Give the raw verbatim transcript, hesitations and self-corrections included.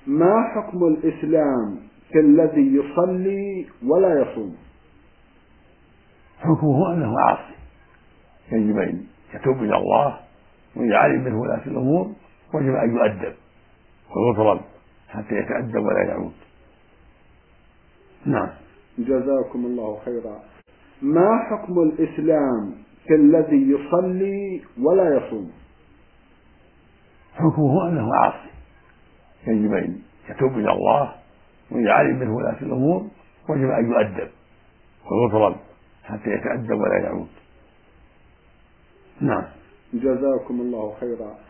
ما حكم الإسلام في الذي يصلي ولا يصوم؟ حكمه أنه عاصي، يجب أن يتوب إلى الله، وإذا علم منه ولاة الأمور وجب أن يؤدب ويضرب حتى يتأدب ولا يعود. نعم. جزاكم الله خيرا. ما حكم الإسلام في الذي يصلي ولا يصوم؟ حكمه أنه عاصي، يجب أن يتوب إلى الله، وإذا علم منه ولاة الأمور وجب أن يؤدب ويضرب حتى يتأدب ولا يعود. نعم. جزاكم الله خيرا.